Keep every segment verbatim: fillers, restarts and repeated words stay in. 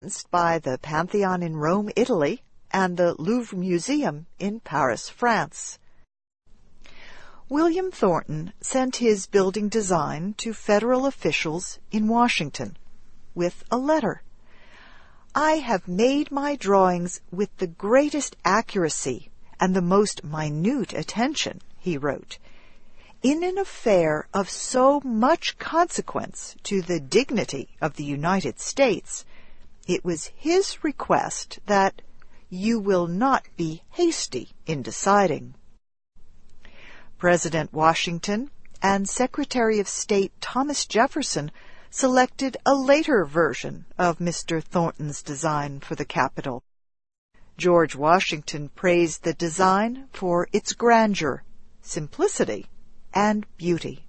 influenced by the Pantheon in Rome, Italy, and the Louvre Museum in Paris, France. William Thornton sent his building design to federal officials in Washington with a letter. "I have made my drawings with the greatest accuracy and the most minute attention," he wrote, "in an affair of so much consequence to the dignity of the United States. It was his request that you will not be hasty in deciding." President Washington and Secretary of State Thomas Jefferson selected a later version of Mister Thornton's design for the Capitol. George Washington praised the design for its grandeur, simplicity, and beauty.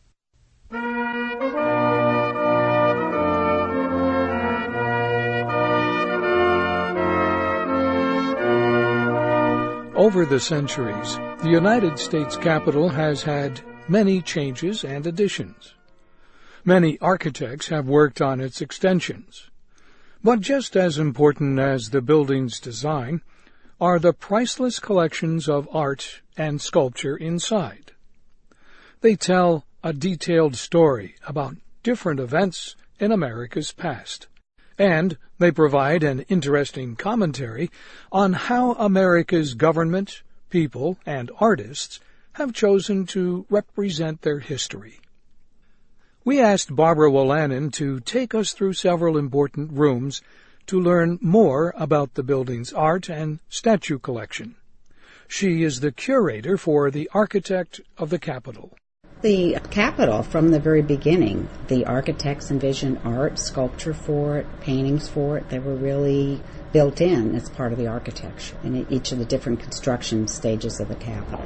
Over the centuries, the United States Capitol has had many changes and additions. Many architects have worked on its extensions. But just as important as the building's design are the priceless collections of art and sculpture inside. They tell a detailed story about different events in America's past, and they provide an interesting commentary on how America's government, people, and artists have chosen to represent their history. We asked Barbara Wolanin to take us through several important rooms to learn more about the building's art and statue collection. She is the curator for the architect of the Capitol. The Capitol, from the very beginning, the architects envisioned art, sculpture for it, paintings for it. They were really built in as part of the architecture in each of the different construction stages of the Capitol.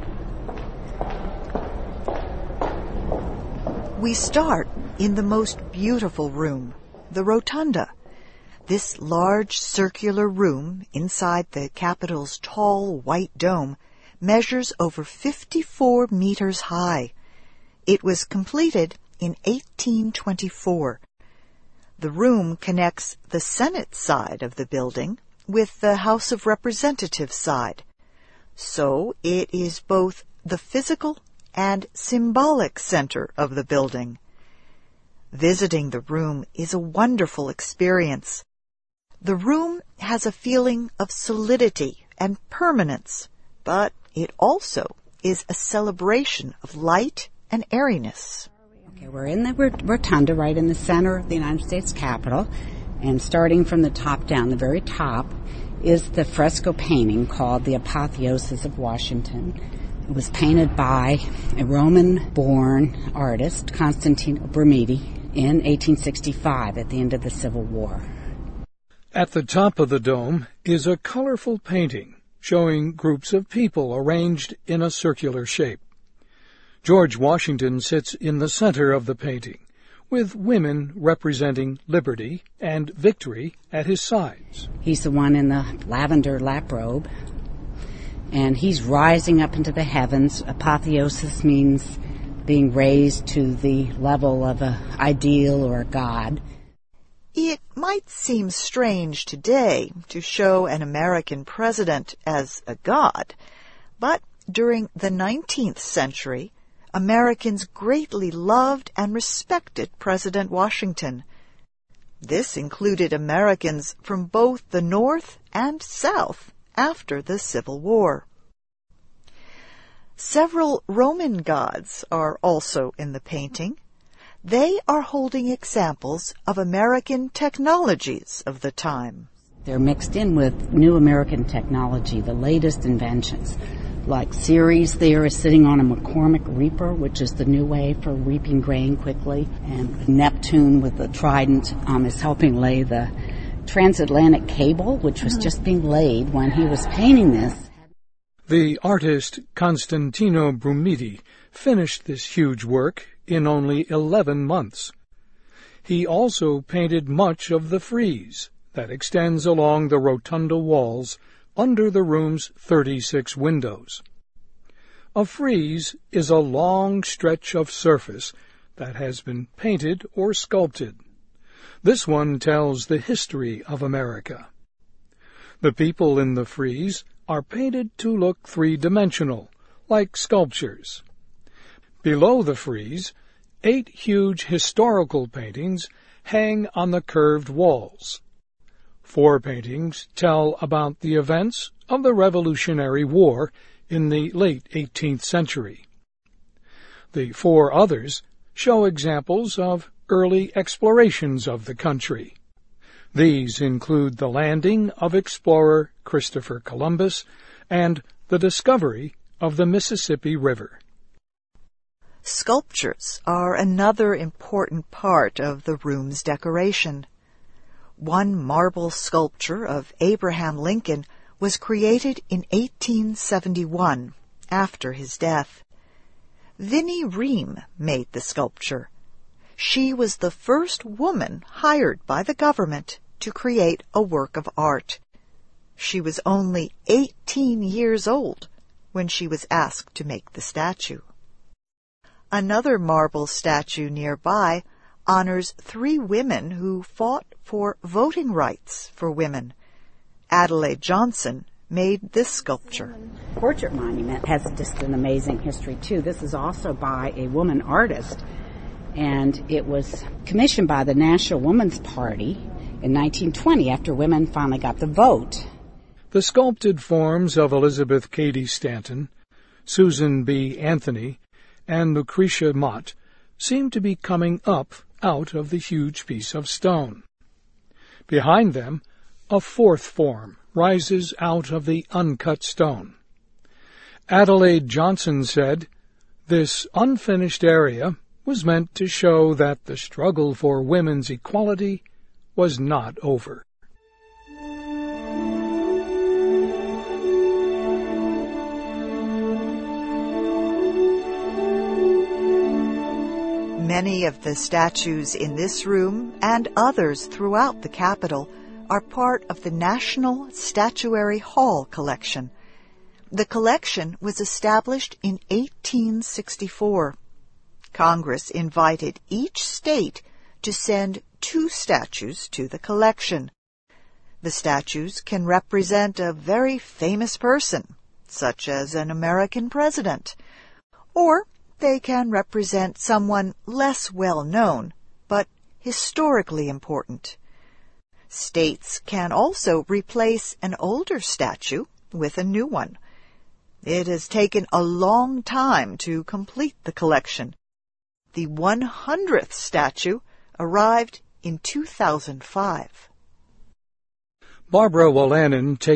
We start in the most beautiful room, the Rotunda. This large circular room inside the Capitol's tall white dome measures over fifty-four meters high. It was completed in eighteen twenty-four. The room connects the Senate side of the building with the House of Representatives side. So it is both the physical and symbolic center of the building. Visiting the room is a wonderful experience. The room has a feeling of solidity and permanence, but it also is a celebration of light and airiness. Okay, we're in the rotunda right in the center of the United States Capitol, and starting from the top down, the very top, is the fresco painting called The Apotheosis of Washington. It was painted by a Roman-born artist, Constantino Brumidi, in eighteen sixty-five at the end of the Civil War. At the top of the dome is a colorful painting showing groups of people arranged in a circular shape. George Washington sits in the center of the painting, with women representing liberty and victory at his sides. He's the one in the lavender lap robe, and he's rising up into the heavens. Apotheosis means being raised to the level of an ideal or a god. It might seem strange today to show an American president as a god, but during the nineteenth century, Americans greatly loved and respected President Washington. This included Americans from both the North and South after the Civil War. Several Roman gods are also in the painting. They are holding examples of American technologies of the time. They're mixed in with new American technology, the latest inventions. Like Ceres there is sitting on a McCormick reaper, which is the new way for reaping grain quickly. And Neptune with the trident um, is helping lay the transatlantic cable, which was just being laid when he was painting this. The artist Constantino Brumidi finished this huge work in only eleven months. He also painted much of the frieze that extends along the rotunda walls under the room's thirty-six windows. A frieze is a long stretch of surface that has been painted or sculpted. This one tells the history of America. The people in the frieze are painted to look three-dimensional, like sculptures. Below the frieze, eight huge historical paintings hang on the curved walls. Four paintings tell about the events of the Revolutionary War in the late eighteenth century. The four others show examples of early explorations of the country. These include the landing of explorer Christopher Columbus and the discovery of the Mississippi River. Sculptures are another important part of the room's decoration. One marble sculpture of Abraham Lincoln was created in eighteen seventy-one, after his death. Vinnie Ream made the sculpture. She was the first woman hired by the government to create a work of art. She was only eighteen years old when she was asked to make the statue. Another marble statue nearby honors three women who fought for voting rights for women. Adelaide Johnson made this sculpture. Portrait monument has just an amazing history, too. This is also by a woman artist, and it was commissioned by the National Woman's Party in nineteen twenty after women finally got the vote. The sculpted forms of Elizabeth Cady Stanton, Susan B. Anthony, and Lucretia Mott seem to be coming up out of the huge piece of stone. Behind them, a fourth form rises out of the uncut stone. Adelaide Johnson said, "This unfinished area was meant to show that the struggle for women's equality was not over." Many of the statues in this room and others throughout the Capitol are part of the National Statuary Hall collection. The collection was established in eighteen sixty-four. Congress invited each state to send two statues to the collection. The statues can represent a very famous person, such as an American president, or they can represent someone less well known, but historically important. States can also replace an older statue with a new one. It has taken a long time to complete the collection. The one hundredth statue arrived in two thousand five. Barbara Wolanin takes